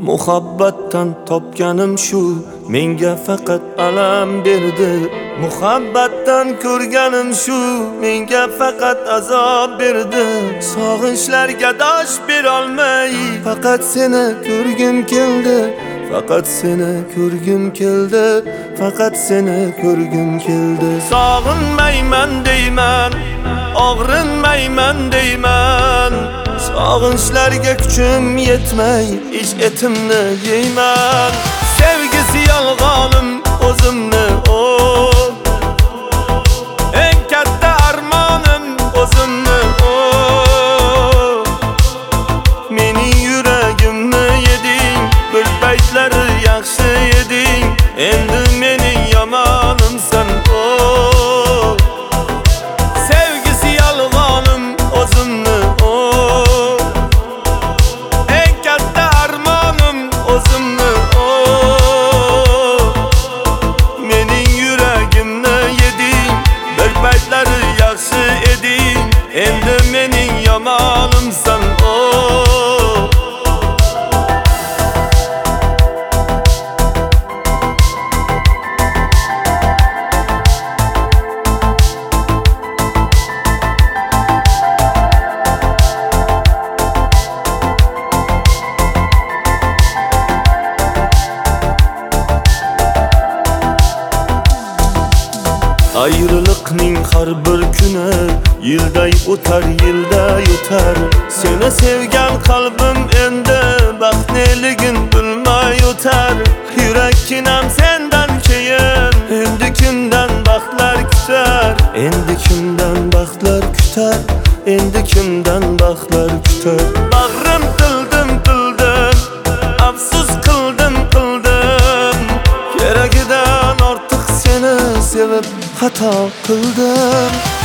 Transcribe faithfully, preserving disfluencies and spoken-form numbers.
Muhabbatdan topganim shu, menga faqat alam berdi. Muhabbatdan ko'rganim shu, menga faqat azob berdi. Sog'inchlarga dosh berolmay, faqat seni ko'rgim keldi. Faqat seni ko'rgim keldi, faqat seni ko'rgim keldi. Sog'inmayman deyman, og'rinmayman deyman. Sog'inchlarga kuchim yetmay, ish etimni yeyman. Sevgisi yolg'onim o'zimni o. Eng katta armonim o'zimni o. Mening yuragimni yeding, bir paytlari yaxshi eding. Endi mening yomonimsan o. Sevgisi yolg'onim o'zimni o. Eng katta armonim o'zimni o. Mening yuragimni yeding, bir paytlari yaxshi eding. Endi mening yomonimsan o. Ayrılıkning har bir kuni yilday o'tar, yilday o'tar. Seni sevgan qalbim endi baxtliligin bilmay o'tar. Yurakkinam sendan keyin endi kimdan baxtlar kutar. Endi kimdan baxtlar kutar. Endi kimdan baxtlar kutar. Bag'rim tildim tildim, afsus qildim qildim. Keragidan ortiq seni sevib xato qildim.